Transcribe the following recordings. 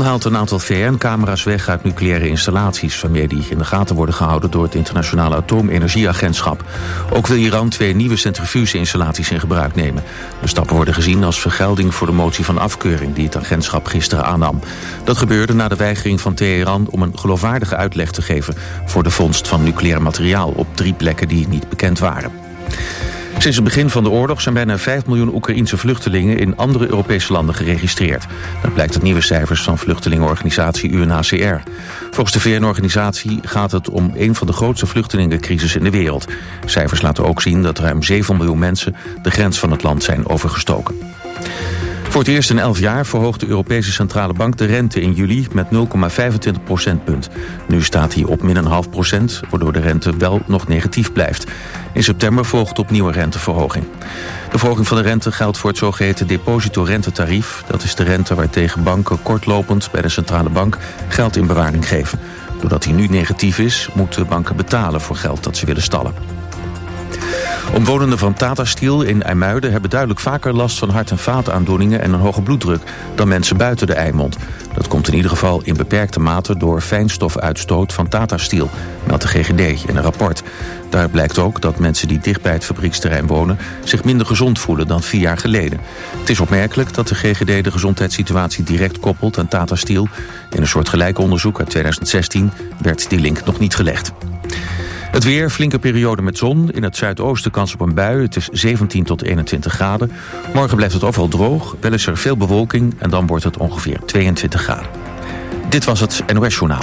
haalt een aantal VN-camera's weg uit nucleaire installaties, waarmee die in de gaten worden gehouden door het Internationale Atoomenergieagentschap. Ook wil Iran 2 nieuwe centrifugeinstallaties in gebruik nemen. De stappen worden gezien als vergelding voor de motie van afkeuring die het agentschap gisteren aannam. Dat gebeurde na de weigering van Teheran om een geloofwaardige uitleg te geven voor de vondst van nucleair materiaal op 3 plekken die niet bekend waren. Sinds het begin van de oorlog zijn bijna 5 miljoen Oekraïense vluchtelingen in andere Europese landen geregistreerd. Dat blijkt uit nieuwe cijfers van vluchtelingenorganisatie UNHCR. Volgens de VN-organisatie gaat het om een van de grootste vluchtelingencrisis in de wereld. Cijfers laten ook zien dat ruim 7 miljoen mensen de grens van het land zijn overgestoken. Voor het eerst in 11 jaar verhoogt de Europese Centrale Bank de rente in juli met 0,25 procentpunt. Nu staat hij op -0,5%, waardoor de rente wel nog negatief blijft. In september volgt opnieuw een renteverhoging. De verhoging van de rente geldt voor het zogeheten depositorentetarief. Dat is de rente waartegen banken kortlopend bij de Centrale Bank geld in bewaring geven. Doordat hij nu negatief is, moeten banken betalen voor geld dat ze willen stallen. Omwonenden van Tata Steel in IJmuiden hebben duidelijk vaker last van hart- en vaataandoeningen en een hoge bloeddruk dan mensen buiten de Eimond. Dat komt in ieder geval in beperkte mate door fijnstofuitstoot van Tata Steel, meldt de GGD in een rapport. Daaruit blijkt ook dat mensen die dicht bij het fabrieksterrein wonen zich minder gezond voelen dan 4 jaar geleden. Het is opmerkelijk dat de GGD de gezondheidssituatie direct koppelt aan Tata Steel. In een soortgelijk onderzoek uit 2016 werd die link nog niet gelegd. Het weer, flinke periode met zon. In het zuidoosten kans op een bui. Het is 17 tot 21 graden. Morgen blijft het overal droog. Wel is er veel bewolking en dan wordt het ongeveer 22 graden. Dit was het NOS Journaal.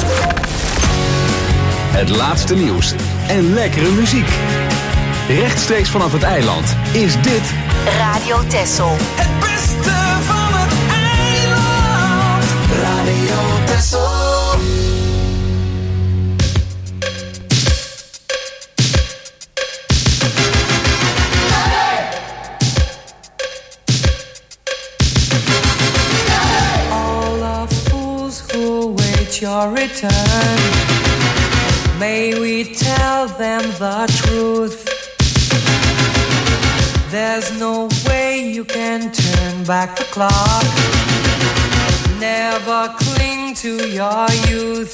Het laatste nieuws en lekkere muziek. Rechtstreeks vanaf het eiland is dit Radio Texel. Het beste van het eiland. Radio Texel. Your return, may we tell them the truth. There's no way you can turn back the clock. Never cling to your youth.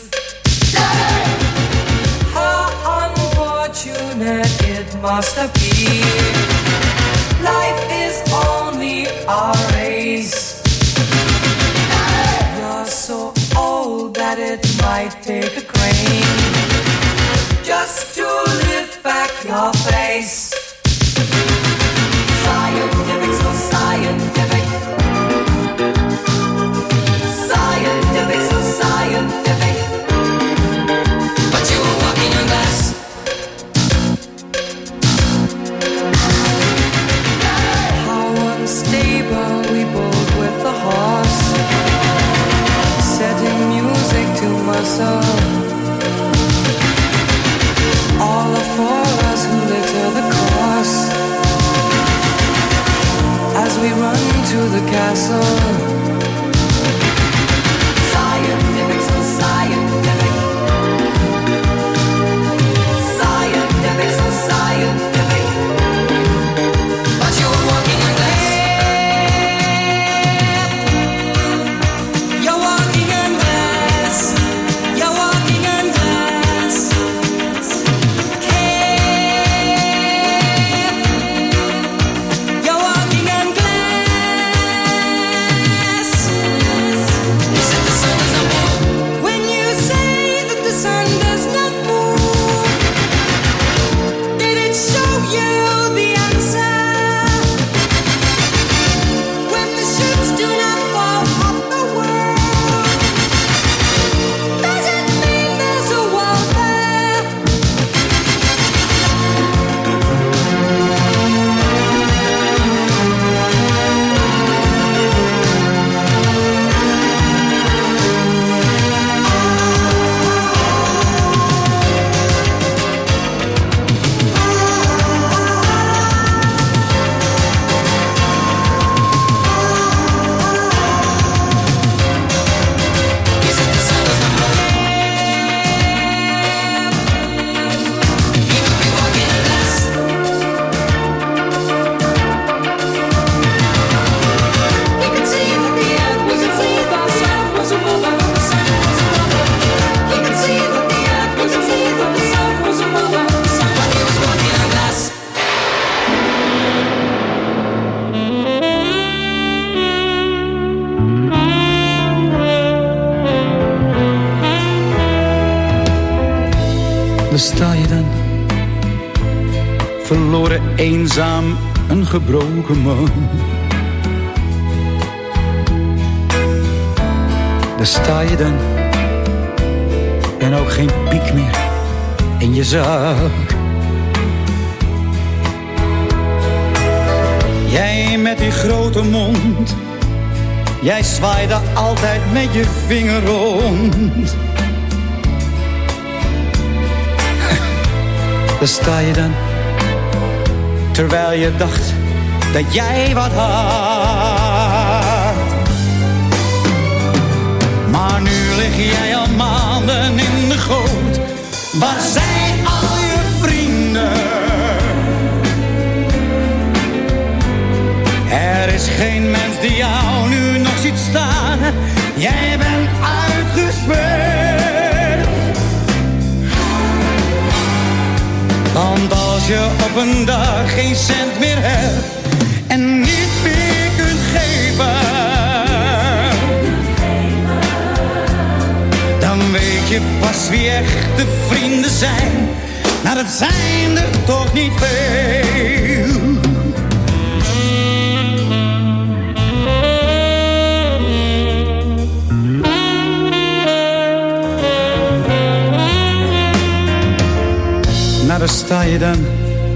How unfortunate it must have been. Life is only a race. You're so old that it might take a crane just to lift back your face. Scientific, so scientific. Scientific, so scientific. But you were walking on glass. How unstable we both with the horse. Setting music to my soul. All Daar sta je dan, verloren, eenzaam, een gebroken man. Daar sta je dan, en ook geen piek meer in je zak. Jij met die grote mond, jij zwaaide altijd met je vinger rond. Daar sta je dan, terwijl je dacht dat jij wat had. Maar nu lig jij al maanden in de goot. Waar zijn al je vrienden? Er is geen mens die jou nu nog ziet staan. Jij bent uitgespeeld. Want als je op een dag geen cent meer hebt en niets meer kunt geven, dan weet je pas wie echte vrienden zijn. Nou, dat zijn er toch niet veel. Nou, daar sta je dan,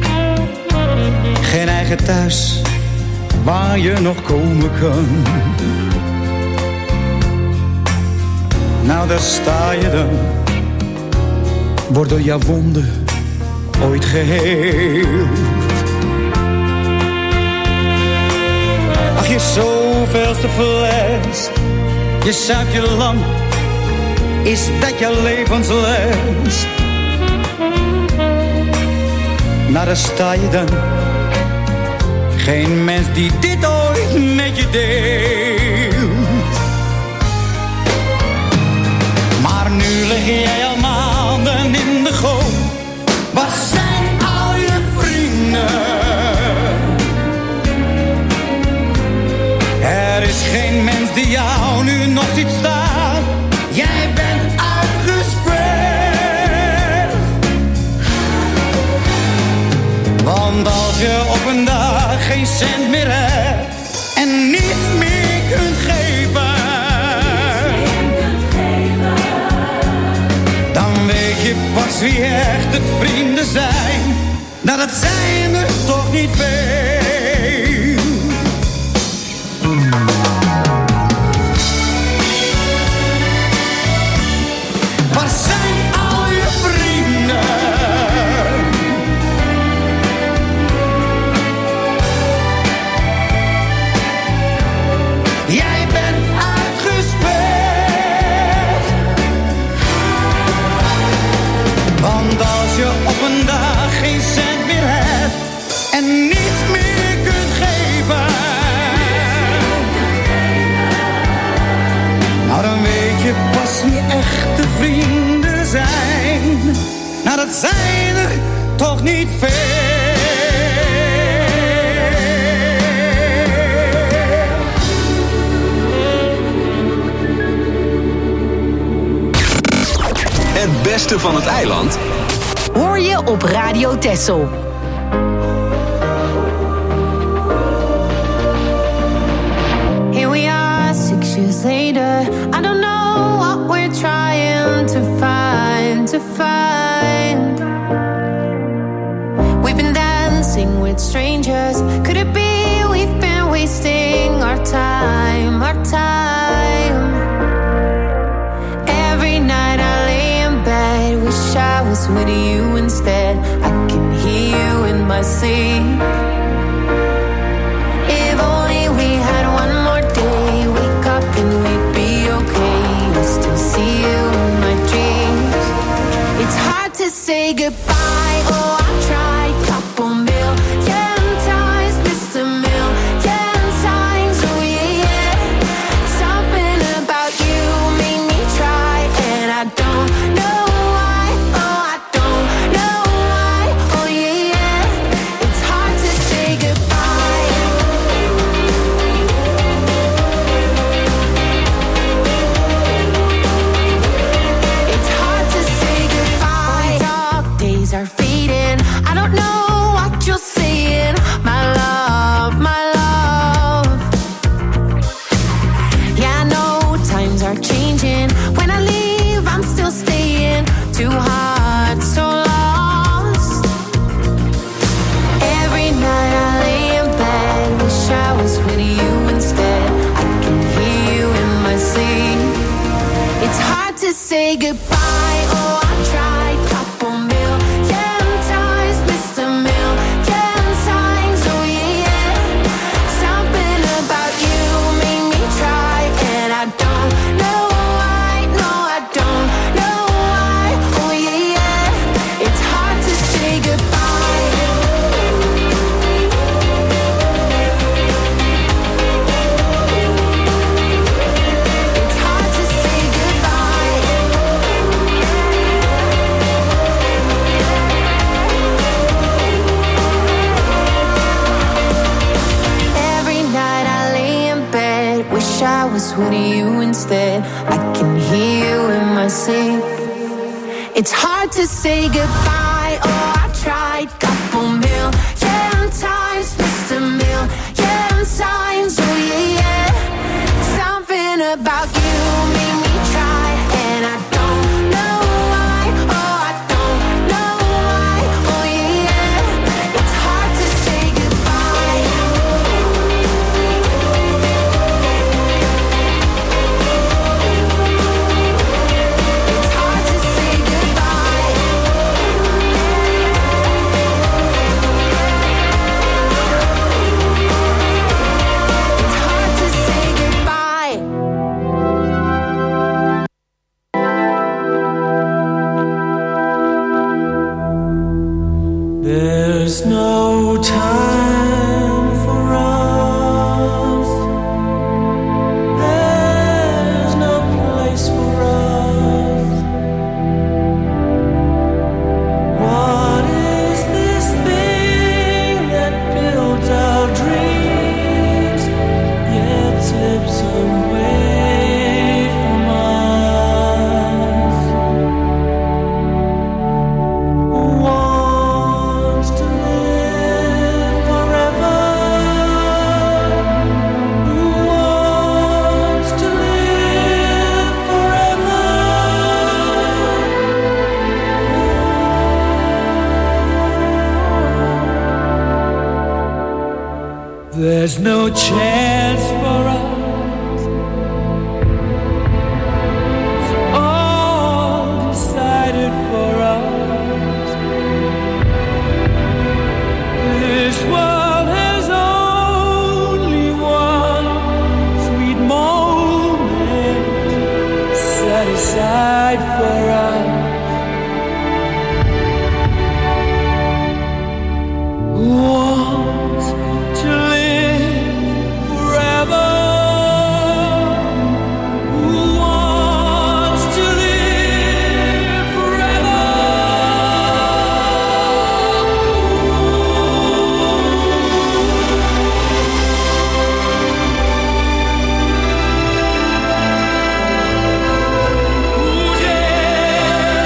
geen eigen thuis waar je nog komen kan. Nou, daar sta je dan, wordt door jouw wonden ooit geheeld. Ach, je zoveelste fles, je zuipt je lang, is dat je levensles? Nou, daar sta je dan, geen mens die dit ooit met je deelt. Maar nu lig jij al maanden in de goot. Waar zijn al je vrienden? Er is geen mens die jou nu nog ziet staan. Jij bent uitgespeeld. Want als je op een dag geen cent meer hebt en niets meer kunt geven, dan weet je pas wie echte vrienden zijn. Nou, dat zijn er toch niet veel. Waar zijn al je vrienden? Jij bent uitgespeeld. Want als je op een dag geen cent meer hebt en niets meer kunt geven, nou, dan weet je pas wie echte vrienden zijn. Nou, dat zijn er toch niet veel. Het beste van het eiland hoor je op Radio Texel. Here we are 6 years later. I don't know what we're trying to find, We've been dancing with strangers. Could it be we've been wasting our time, Every night I lay in bed, wish I was with you instead. I can hear you in my sleep. If only we had one more day, wake up and we'd be okay. I still see you in my dreams. It's hard to say goodbye. Oh, I tried couple million times, missed a million times. Oh yeah, yeah. Something about you made me try, and I don't know why. Oh, I don't know why. Oh yeah, yeah. It's hard to say goodbye. It's hard to say goodbye. We talk say goodbye. Oh, I tried couple million times, missed a million times. Oh yeah, yeah. Something about you made me try, and I don't know why. No, I don't know why. Oh yeah, yeah. It's hard to say goodbye. It's hard to say goodbye. Every night I lay in bed, wish I was with you instead. I can hear you in my sleep. It's hard to say goodbye. Oh, I tried couple million times, missed a million times. Oh yeah, yeah. Something about you made me try, and I don't know why. Oh, I don't know why. Oh yeah, yeah. It's hard to say goodbye. It's hard to say goodbye. It's hard to say goodbye. There's no time for us. There's no place for us. What is this thing that builds our dreams yet slips away from us? Who wants to live forever? Who wants to live forever? There's no chance for us. It's all decided for us. This world has only one sweet moment set aside for us. Who wants to live forever? Who wants to live forever? Who dares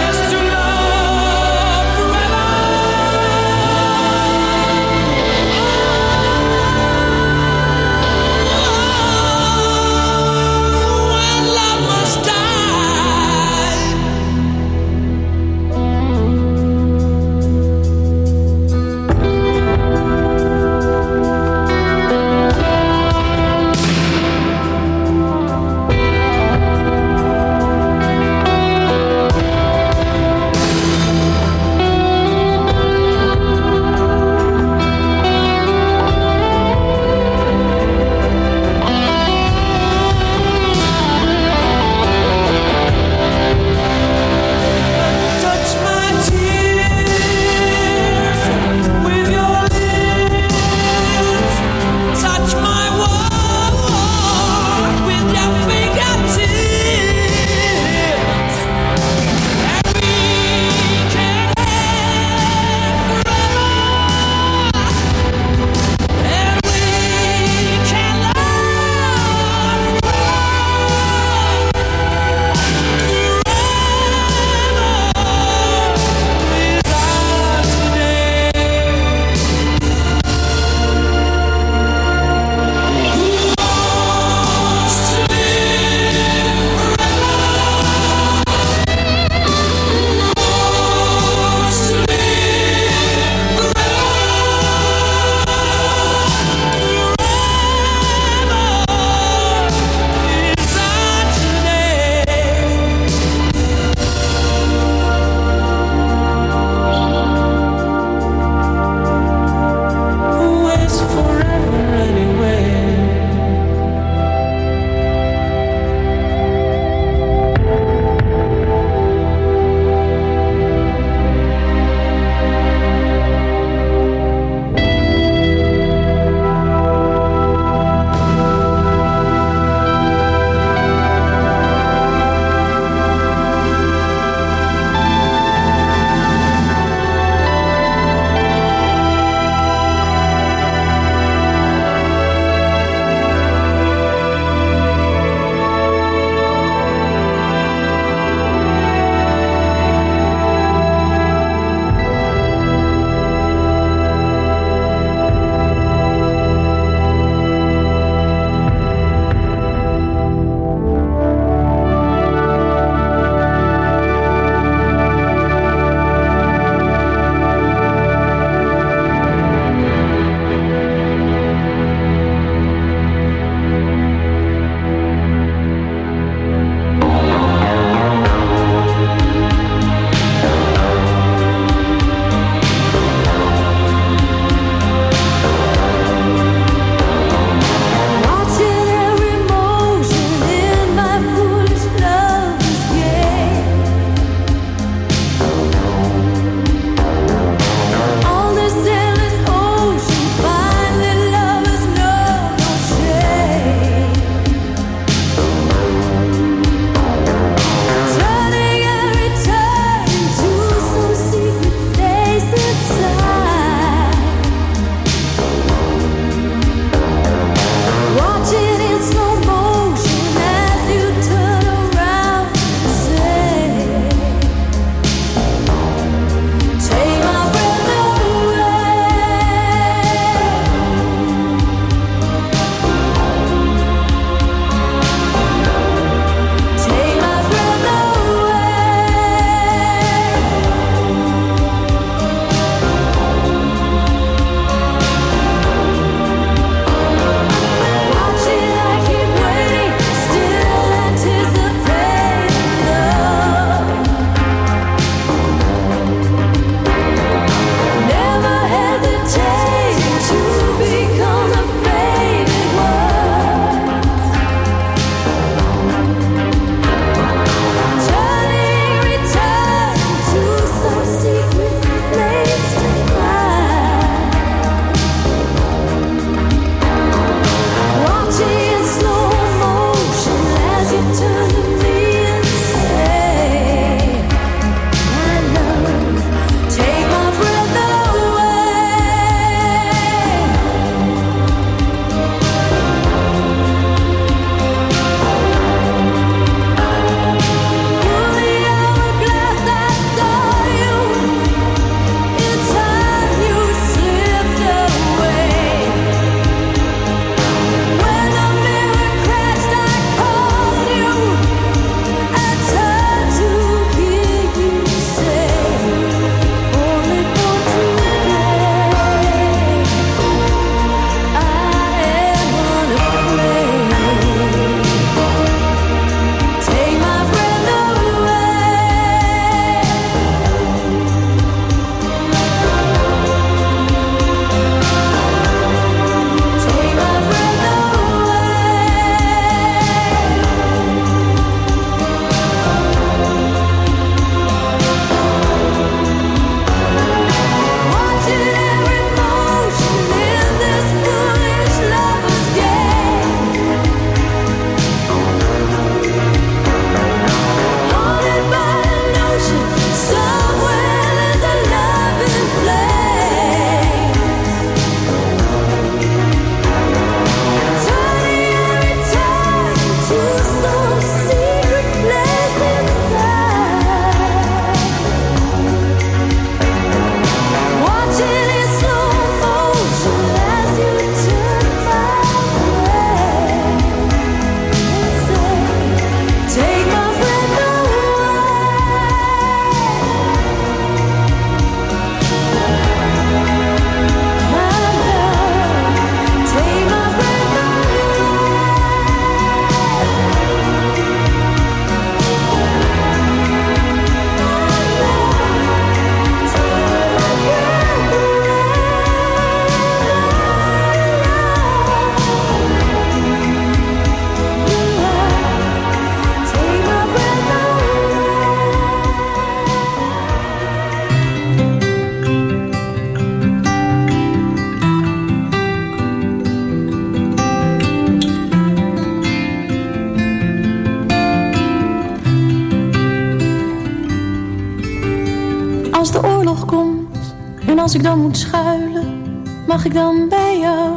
Als de oorlog komt en als ik dan moet schuilen, mag ik dan bij jou?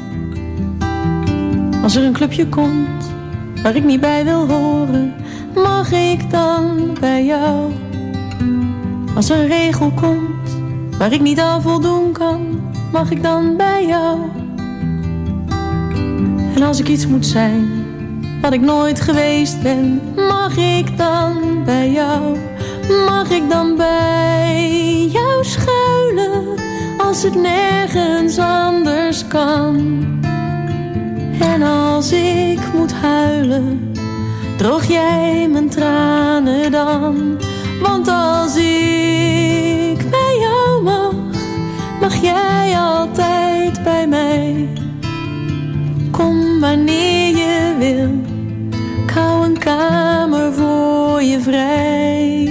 Als er een clubje komt waar ik niet bij wil horen, mag ik dan bij jou? Als er een regel komt waar ik niet aan voldoen kan, mag ik dan bij jou? En als ik iets moet zijn wat ik nooit geweest ben, mag ik dan bij jou? Mag ik dan bij jou schuilen als het nergens anders kan? En als ik moet huilen, droog jij mijn tranen dan? Want als ik bij jou mag jij altijd bij mij. Kom wanneer je wil, ik hou een kamer voor je vrij.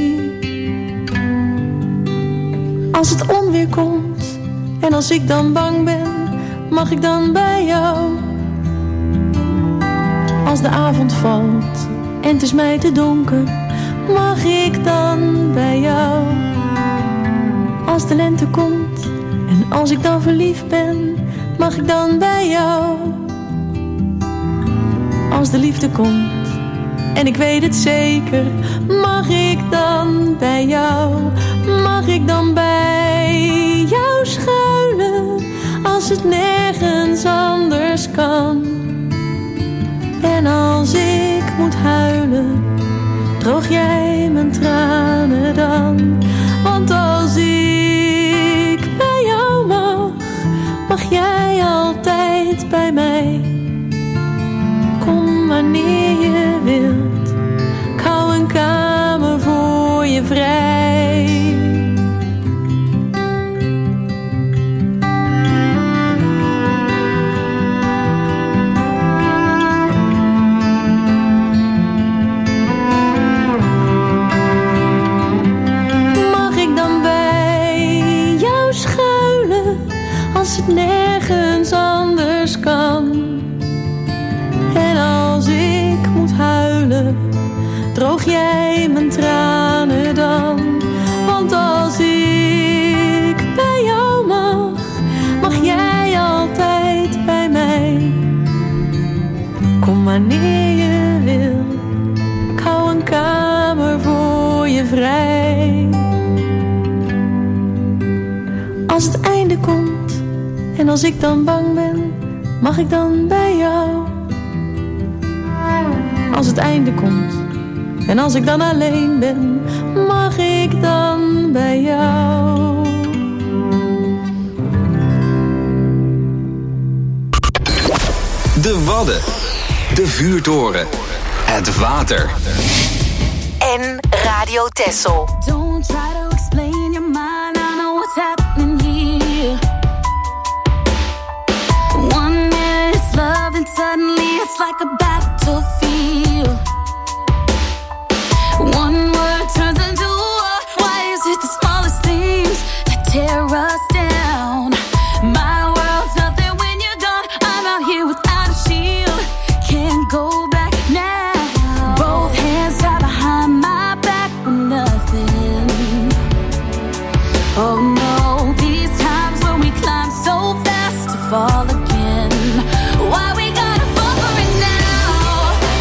Als het onweer komt en als ik dan bang ben, mag ik dan bij jou? Als de avond valt en het is mij te donker, mag ik dan bij jou? Als de lente komt en als ik dan verliefd ben, mag ik dan bij jou? Als de liefde komt en ik weet het zeker, mag ik dan bij jou? Mag ik dan bij jou schuilen als het nergens anders kan? En als ik moet huilen, droog jij mijn tranen dan? Want als ik bij jou mag jij altijd bij mij. Kom wanneer je wilt, ik hou een kamer voor je vrij. Mag ik dan bij jou schuilen als het nergens anders kan? En als ik moet huilen, droog jij mijn tranen dan? Want als ik bij jou mag jij altijd bij mij. Kom wanneer je wil, ik hou een kamer voor je vrij. Als het einde komt en als ik dan bang ben, mag ik dan bij jou? Als het einde komt en als ik dan alleen ben, mag ik dan bij jou? De Wadden, de vuurtoren, het water. En Radio Texel. Don't try to explain your mind, I know what's happening here. One minute it's love and suddenly it's like a battlefield. One word turns into war. Why is it the smallest things that tear us down? My world's nothing when you're gone. I'm out here without a shield, can't go back now. Both hands tied behind my back with nothing. Oh no, these times when we climb so fast to fall again. Why we gotta fall for it now?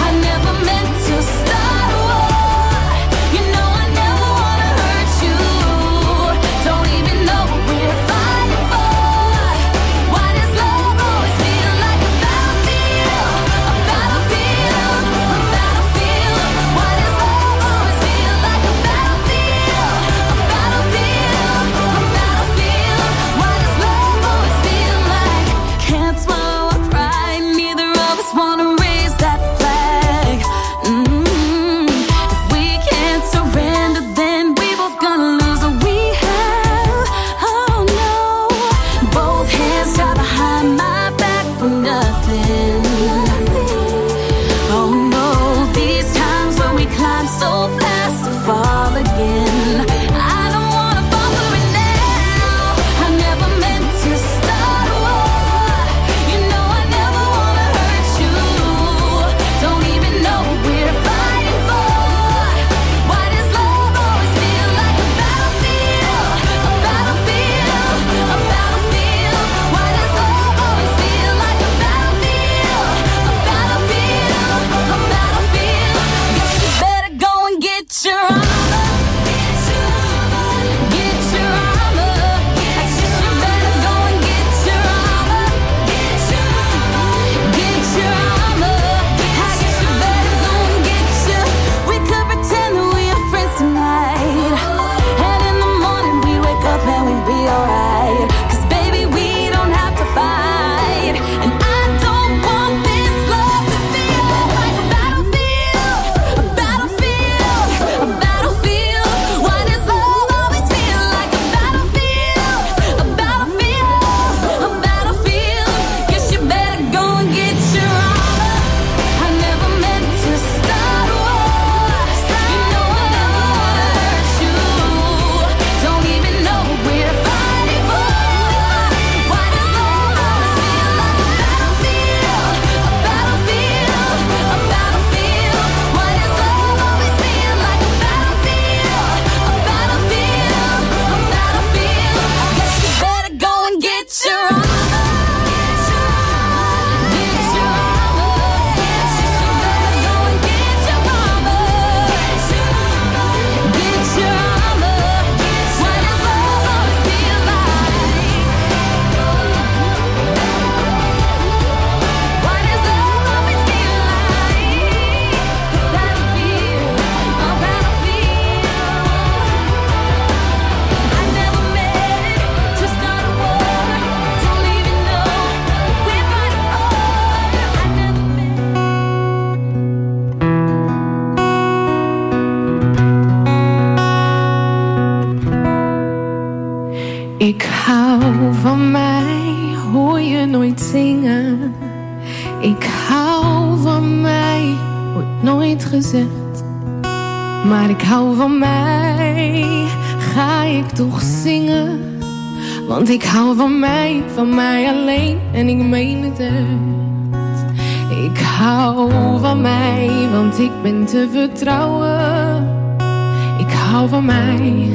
Ik hou van mij, hoor je nooit zingen. Ik hou van mij, wordt nooit gezegd. Maar ik hou van mij, ga ik toch zingen. Want ik hou van mij alleen en ik meen het echt. Ik hou van mij, want ik ben te vertrouwen. Ik hou van mij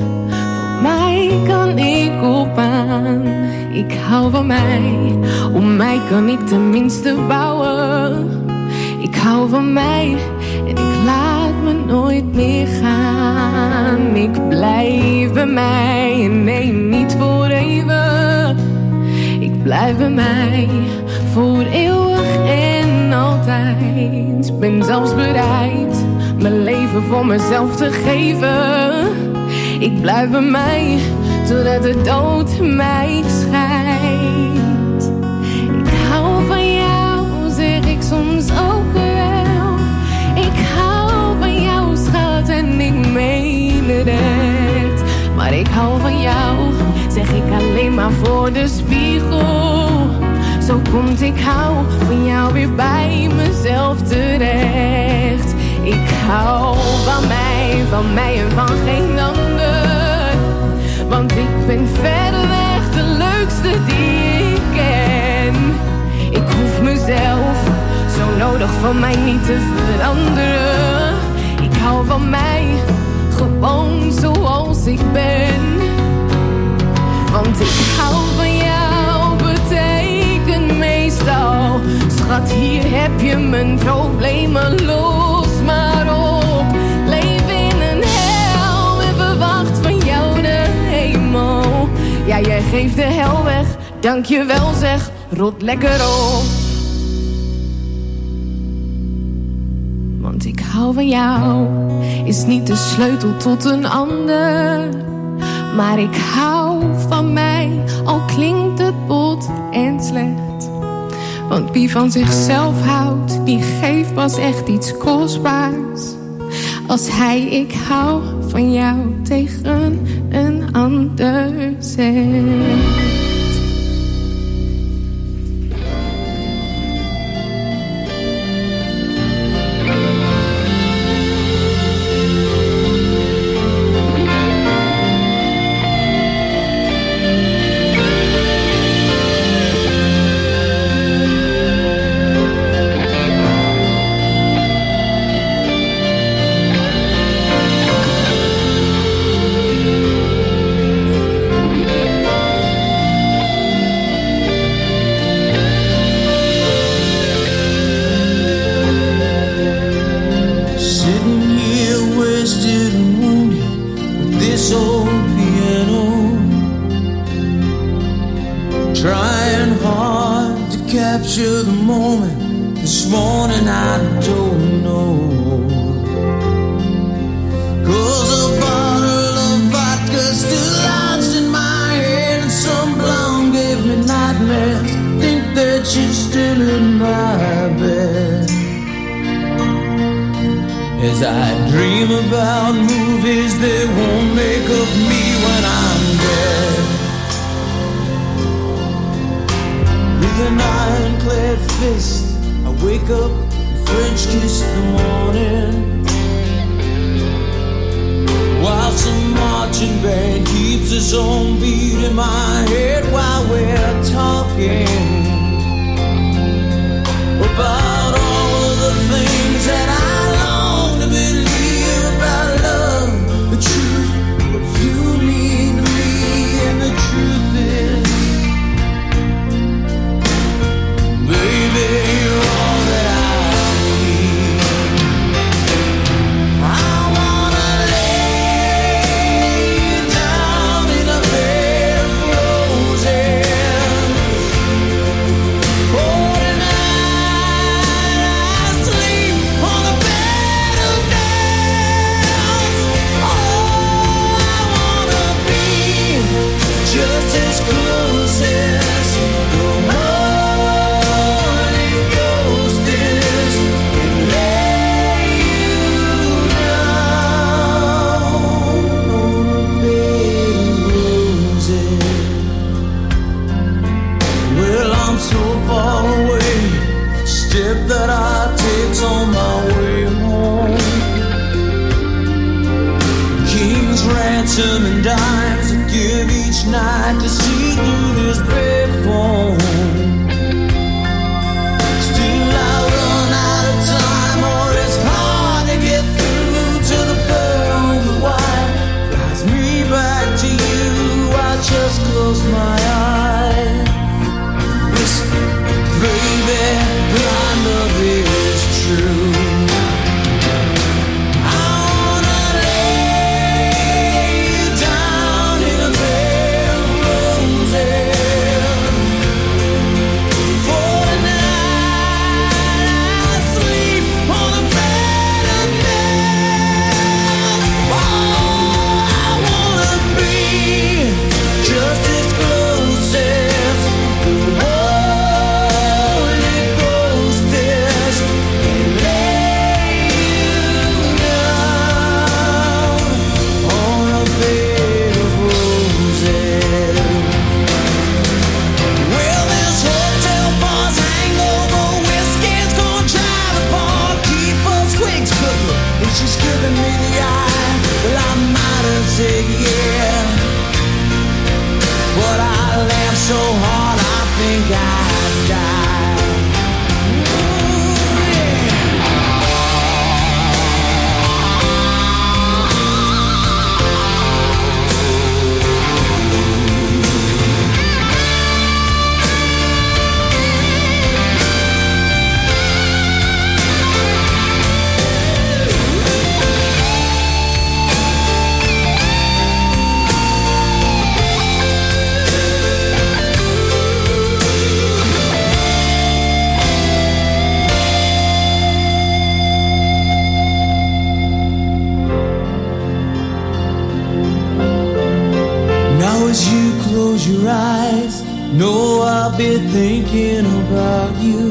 kan ik op aan. Ik hou van mij, om mij kan ik tenminste bouwen. Ik hou van mij en ik laat me nooit meer gaan. Ik blijf bij mij en nee, niet voor even. Ik blijf bij mij voor eeuwig en altijd. Ben zelfs bereid mijn leven voor mezelf te geven. Ik blijf bij mij totdat de dood mij scheidt. Ik hou van jou, zeg ik soms ook wel. Ik hou van jou, schat, en ik meen het echt. Maar ik hou van jou, zeg ik alleen maar voor de spiegel. Zo komt ik hou van jou weer bij mezelf terecht. Ik hou van mij en van geen ander. Want ik ben verreweg de leukste die ik ken. Ik hoef mezelf zo nodig van mij niet te veranderen. Ik hou van mij gewoon zoals ik ben. Want ik hou van jou betekent meestal, schat, hier heb je mijn problemen, los maar op. Leef in een hel en verwacht van jou de hemel. Ja, jij geeft de hel weg, dank je wel zeg, rot lekker op. Want ik hou van jou is niet de sleutel tot een ander. Maar ik hou van mij, al klinkt het bot en slecht. Want wie van zichzelf houdt, die geeft pas echt iets kostbaars. Als hij ik hou van jou tegen een ander zegt. On the determined dimes I give each night to see through this brave phone. Still I run out of time, or it's hard to get through to the pearl on the wire. Flies me back to you, I just close my eyes. Whisper, baby, my love is true. She's giving me the eye. Well, I might have said yeah, but I laughed so hard I think I'd die. Ooh, yeah. Close your eyes, know I'll be thinking about you.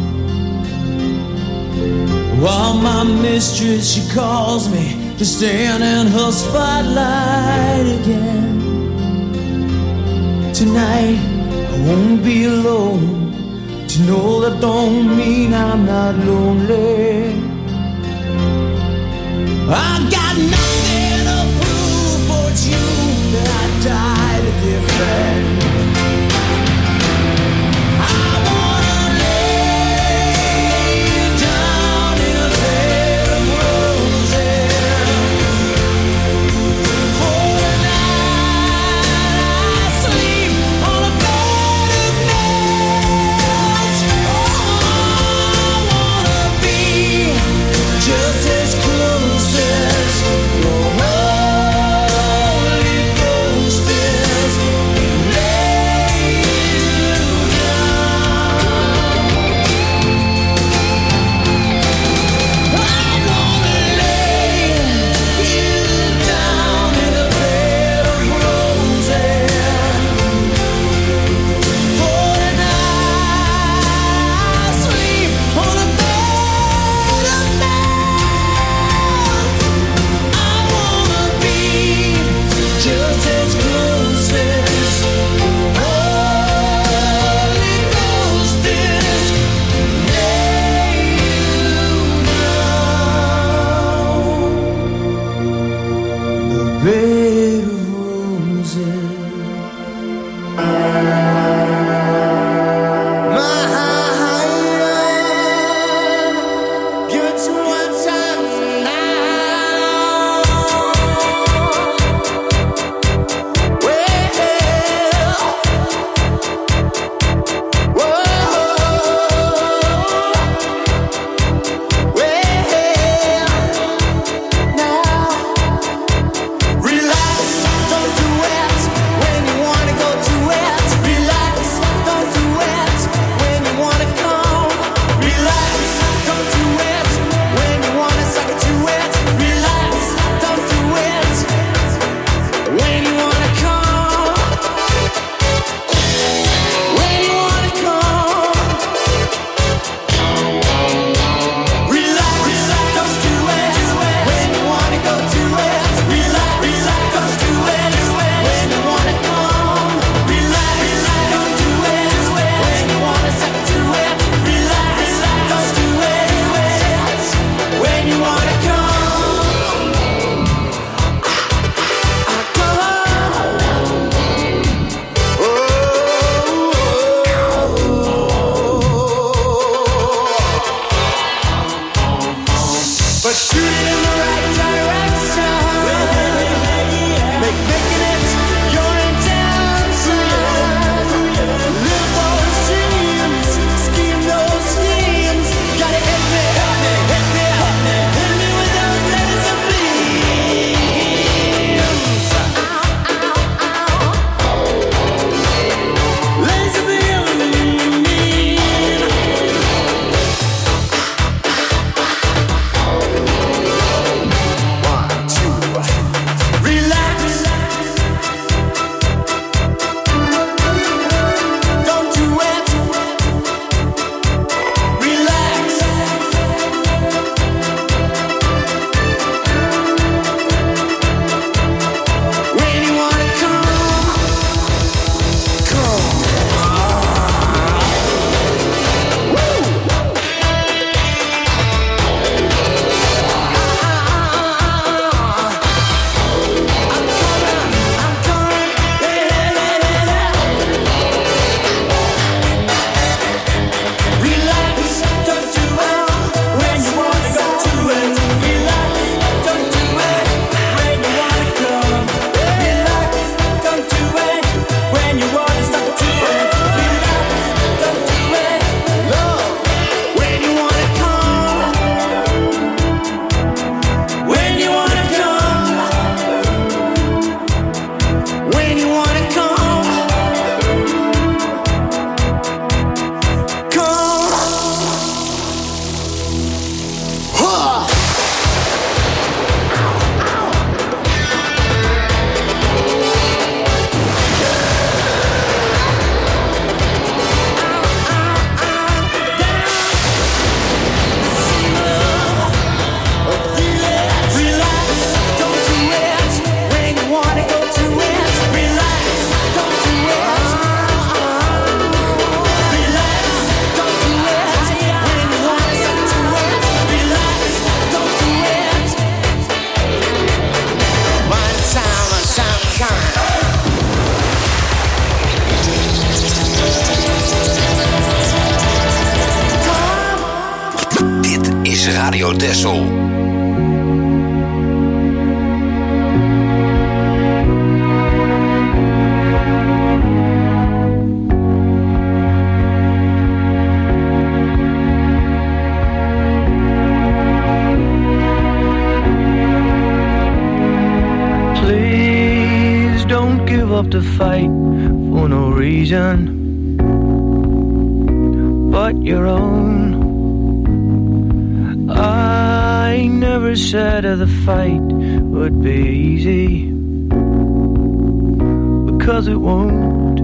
While my mistress, she calls me to stand in her spotlight again. Tonight, I won't be alone. To know that don't mean I'm not lonely. I got nothing to prove, but you that I died to give back. I wanna lay you down in a bed of roses. For the night I sleep on a bed of nails. Oh, I wanna be just as close as Radio Texel. Please don't give up the fight for no reason but your own. I never said the fight would be easy, because it won't.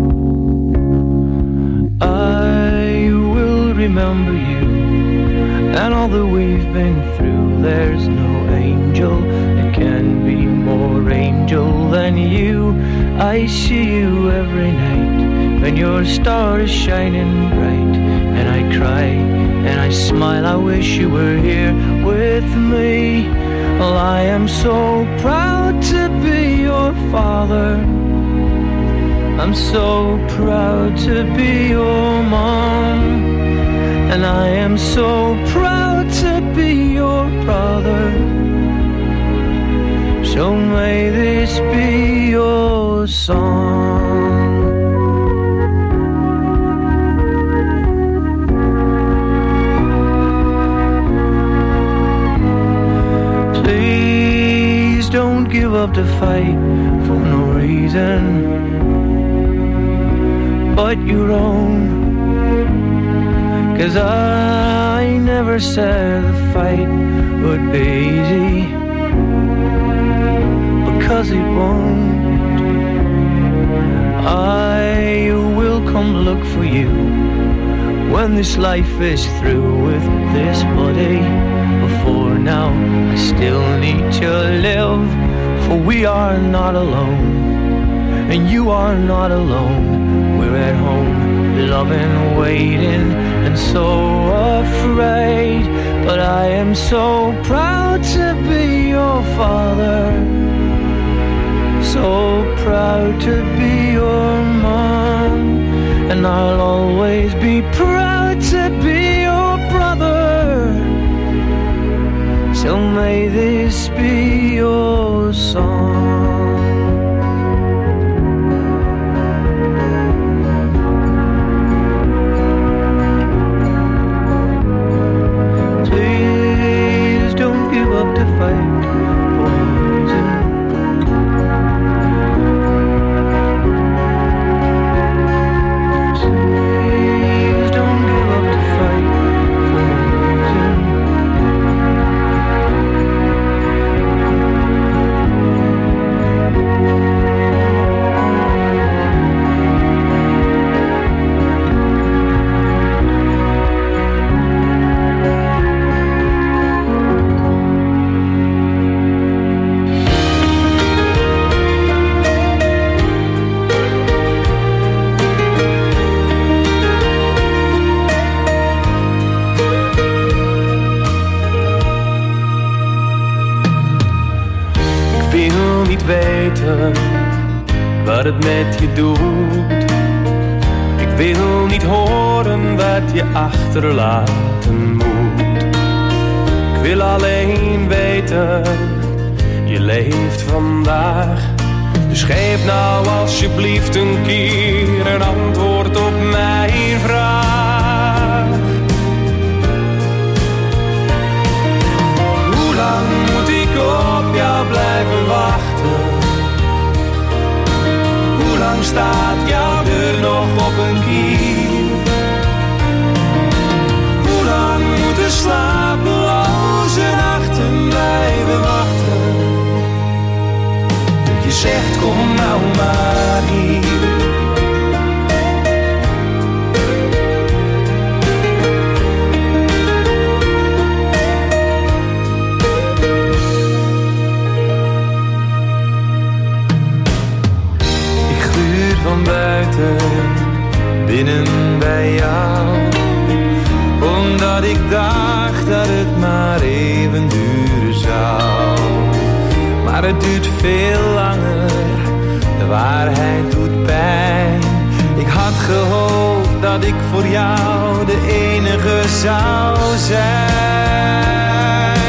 I will remember you and all that we've been through. There's no angel that can be more angel than you. I see you every night when your star is shining bright, and I cry and I smile. I wish you were here with me. Well, I am so proud to be your father. I'm so proud to be your mom. And I am so proud to be your brother. So may this be your song. Please don't give up the fight for no reason but your own. 'Cause I never said the fight would be easy, because it won't. I will come look for you when this life is through with this body. Before now, I still need to live, for we are not alone, and you are not alone. We're at home, loving, waiting, and so afraid. But I am so proud to be your father, so proud to be your mom, and I'll always be proud to be your brother. So may this be your song. Wat het met je doet. Ik wil niet horen wat je achterlaten moet. Ik wil alleen weten, je leeft vandaag. Dus geef nou alsjeblieft een keer een antwoord op mijn vraag. Hoe lang moet ik op jou blijven wachten? Hoe lang staat jouw deur nog op een kier? Hoe lang moeten slapeloze nachten blijven wachten? Dat je zegt kom nou maar hier. Van buiten, binnen bij jou, omdat ik dacht dat het maar even duren zou. Maar het duurt veel langer, de waarheid doet pijn. Ik had gehoopt dat ik voor jou de enige zou zijn.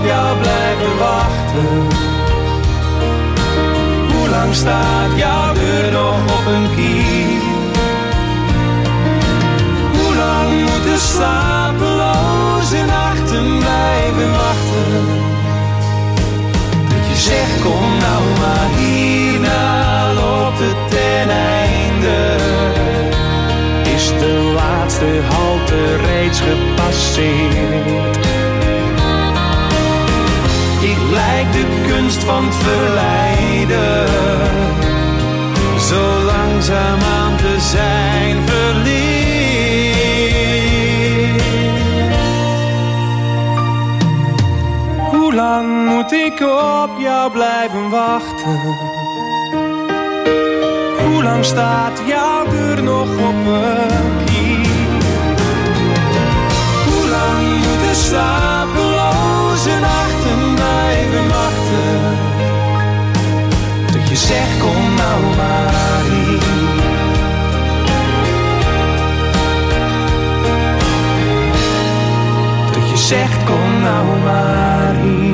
jou blijven wachten? Hoe lang staat jouw deur nog op een kier? Hoe lang moeten slapeloze nachten blijven wachten? Dat je zegt kom nou maar hierna op het ten einde. Is de laatste halte reeds gepasseerd? Ik lijk de kunst van het verleiden, zo langzaamaan te zijn verleerd. Hoe lang moet ik op jou blijven wachten? Hoe lang staat jouw deur nog op een kier? Hoe lang moeten slapeloze nachten blijven wachten? Dat je zegt kom nou maar hier. Dat je zegt kom nou maar hier.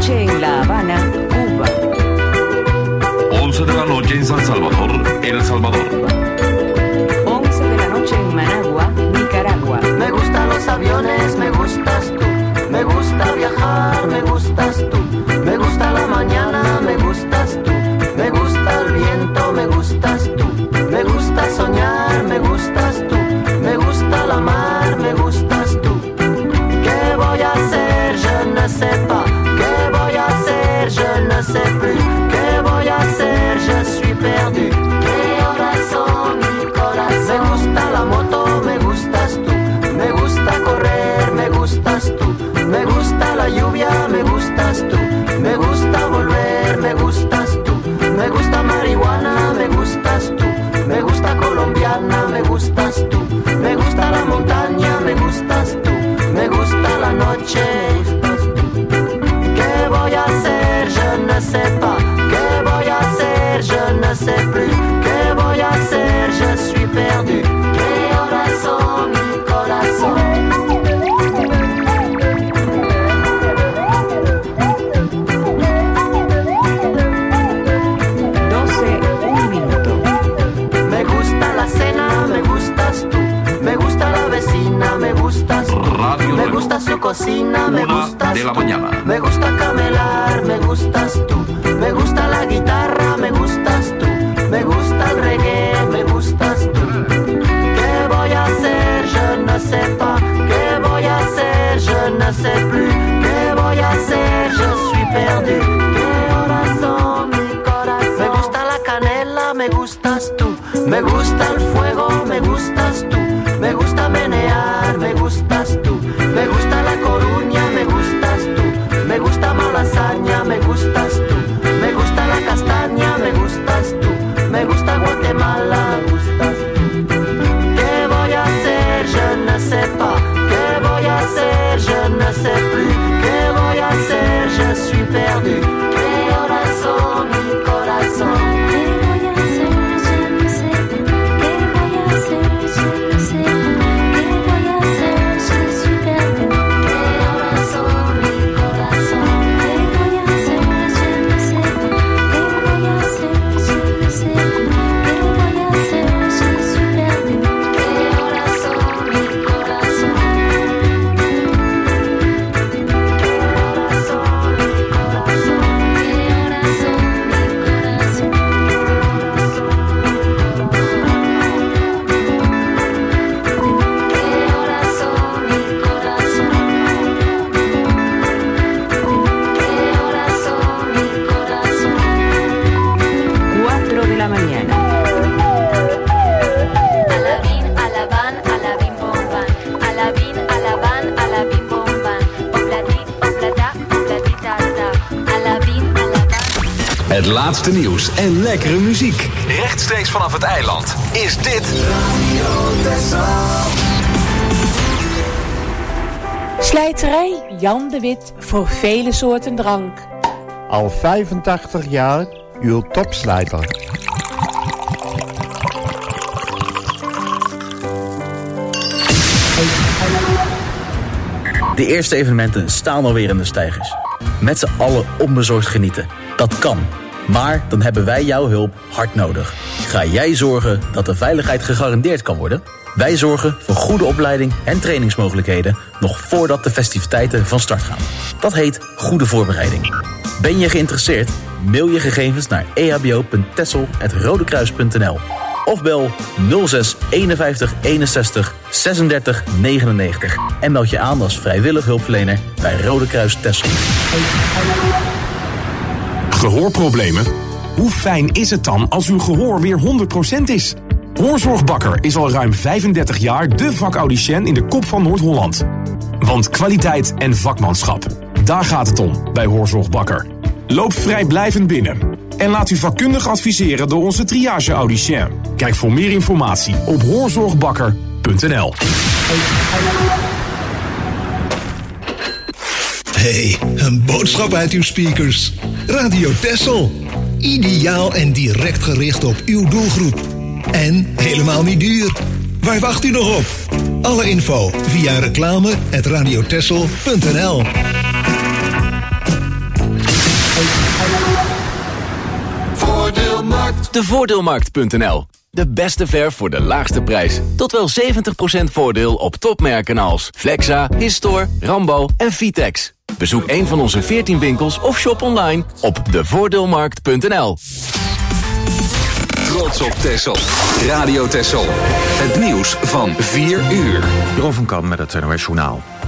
noche en La Habana, Cuba. 11 de la noche en San Salvador, El Salvador. 11 de la noche en Managua, Nicaragua. Me gustan los aviones, me gustas tú. Me gusta viajar, me gustas tú. Me gusta la mañana, me gustas tú. Me gusta el viento, me gustas tú. Me gusta soñar, me gustas tú. Me gusta la mar, me gustas tú. ¿Qué voy a hacer? Je ne sais pas. ¿Qué voy a hacer? Je ne sais plus. ¿Qué voy a hacer? Je suis perdu. ¿Qué horas son, mi corazón? Me gusta la moto, me gustas tú. Me gusta correr, me gustas tú. Me gusta la lluvia, me gustas tú. Me gusta volver, me gustas tú. Me gusta marihuana, me gustas tú. Me gusta colombiana, me gustas tú. Me gusta la montaña, me gustas tú. Me gusta la noche, me gustas tú. ¿Qué voy a hacer? Je ne sais pas. ¿Qué voy a hacer? Je ne sais plus. ¿Qué voy a hacer? Je suis perdu. ¿Qué horas son, mi corazón? Radio me gusta su cocina, me gustas de la tú. mañana. Me gusta camelar, me gustas tú. Me gusta la guitarra, me gustas tú. Me gusta el reggae, me gustas tú. ¿Qué voy a hacer? Je ne sais pas. ¿Qué voy a hacer? Je ne sais plus. ¿Qué voy a hacer? Je suis perdu. ¿Qué horas son, mi corazón? Me gusta la canela, me gustas tú. Me gusta el fuego, me gustas tú. Me gusta menear, me gustas tú. Me gusta La Coruña, me gustas tú. Me gusta Malasaña, me gustas tú. Me gusta la castaña, me gustas tú. Me gusta Guatemala, me gustas tú. ¿Qué voy a hacer? Je ne sais pas. ¿Qué voy a hacer? Je ne sais plus. ¿Qué voy a hacer? Je suis perdu. ¿Qué horas son, mi corazón? ¿Qué voy a hacer? Je ne sais pas. ¿Qué voy a hacer? Je ne sais pas. ¿Qué voy a hacer? Je suis perdu. ¿Qué horas son, mi corazón? ¿Qué voy a hacer? Je ne sais pas. ¿Qué voy a hacer? Je ne sais pas. ¿Qué voy a hacer? Je suis perdu. ¿Qué horas son, mi corazón? Het laatste nieuws en lekkere muziek. Rechtstreeks vanaf het eiland is dit Radio Texel. Slijterij Jan de Wit voor vele soorten drank. Al 85 jaar uw topslijter. De eerste evenementen staan alweer in de steigers. Met z'n allen onbezorgd genieten. Dat kan. Maar dan hebben wij jouw hulp hard nodig. Ga jij zorgen dat de veiligheid gegarandeerd kan worden? Wij zorgen voor goede opleiding en trainingsmogelijkheden nog voordat de festiviteiten van start gaan. Dat heet goede voorbereiding. Ben je geïnteresseerd? Mail je gegevens naar ehbo.tessel@rodekruis.nl of bel 06 51 61 36 99 en meld je aan als vrijwillig hulpverlener bij Rode Kruis Texel. Gehoorproblemen? Hoe fijn is het dan als uw gehoor weer 100% is? Hoorzorgbakker is al ruim 35 jaar de vakaudiënt in de kop van Noord-Holland. Want kwaliteit en vakmanschap, daar gaat het om bij Hoorzorgbakker. Loop vrijblijvend binnen en laat u vakkundig adviseren door onze triage-audicien. Kijk voor meer informatie op hoorzorgbakker.nl. Hey, een boodschap uit uw speakers. Radio Texel. Ideaal en direct gericht op uw doelgroep. En helemaal niet duur. Waar wacht u nog op? Alle info via reclame@radiotexel.nl. Voordeelmarkt. De Voordeelmarkt.nl. De beste verf voor de laagste prijs. Tot wel 70% voordeel op topmerken als Flexa, Histor, Rambo en Vitex. Bezoek een van onze 14 winkels of shop online op devoordeelmarkt.nl. Trots op Texel. Radio Texel. Het nieuws van 4 uur. Jeroen van Kamp met het NOS Journaal.